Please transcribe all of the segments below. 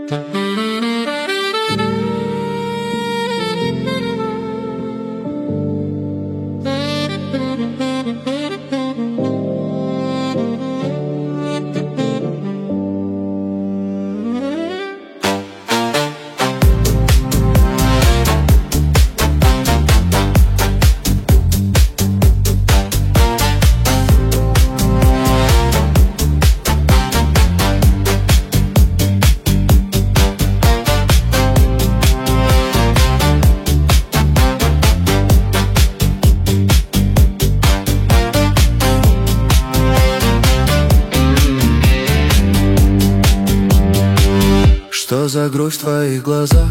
Что за грусть в твоих глазах,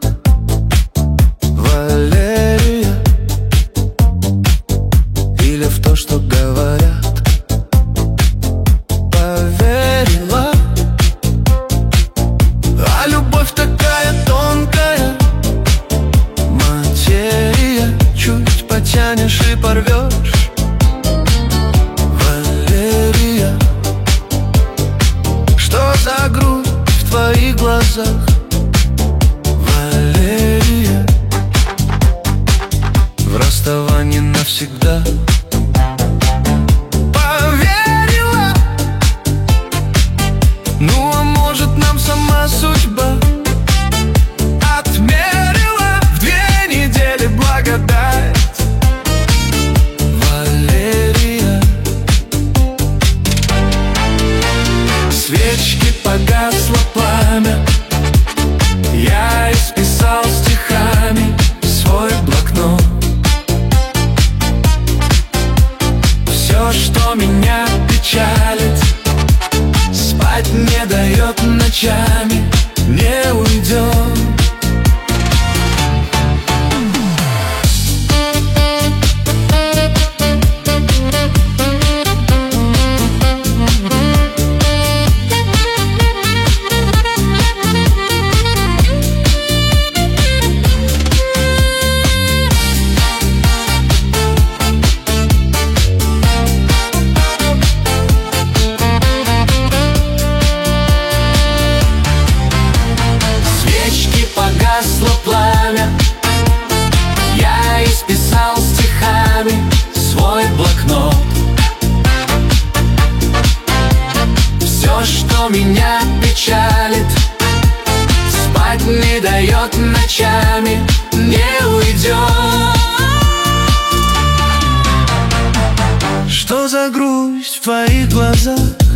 Валерия? Или в то, что говорят, поверила? А любовь такая тонкая материя, чуть потянешь и порвешь. Валерия, что за грусть в твоих глазах, Валерия? В расставании навсегда поверила. Ну а может, нам сама судьба отмерила в 2 недели благодать. Валерия, свечки погасло пламя, я исписал стихами свой блокнот. Все, что меня печалит, спать не дает ночами, не уйдет. Погасло пламя, я исписал стихами свой блокнот. Все, что меня печалит, спать не дает ночами, не уйдет. Что за грусть в твоих глазах,